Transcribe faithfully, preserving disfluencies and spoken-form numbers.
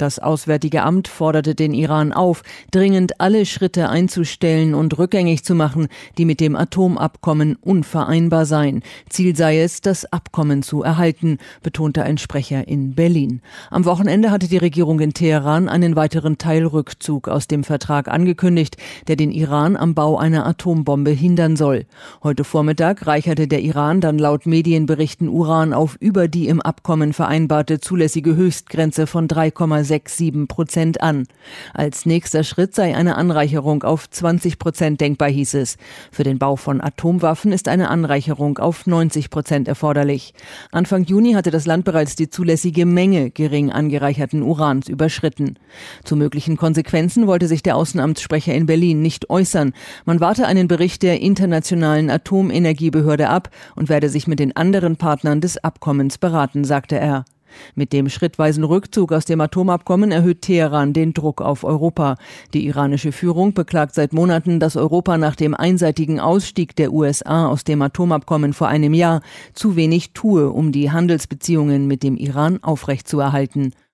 Das Auswärtige Amt forderte den Iran auf, dringend alle Schritte einzustellen und rückgängig zu machen, die mit dem Atomabkommen unvereinbar seien. Ziel sei es, das Abkommen zu erhalten, betonte ein Sprecher in Berlin. Am Wochenende hatte die Regierung in Teheran einen weiteren Teilrückzug aus dem Vertrag angekündigt, der den Iran am Bau einer Atombombe hindern soll. Heute Vormittag reicherte der Iran dann laut Medienberichten Uran auf über die im Abkommen vereinbarte zulässige Höchstgrenze von drei Komma siebenundsechzig Prozent an. Als nächster Schritt sei eine Anreicherung auf zwanzig Prozent denkbar, hieß es. Für den Bau von Atomwaffen ist eine Anreicherung auf neunzig Prozent erforderlich. Anfang Juni hatte das Land bereits die zulässige Menge gering angereicherten Urans überschritten. Zu möglichen Konsequenzen wollte sich der Außenamtssprecher in Berlin nicht äußern. Man warte einen Bericht der Internationalen Atomenergiebehörde ab und werde sich mit den anderen Partnern des Abkommens beraten, sagte er. Mit dem schrittweisen Rückzug aus dem Atomabkommen erhöht Teheran den Druck auf Europa. Die iranische Führung beklagt seit Monaten, dass Europa nach dem einseitigen Ausstieg der U S A aus dem Atomabkommen vor einem Jahr zu wenig tue, um die Handelsbeziehungen mit dem Iran aufrechtzuerhalten.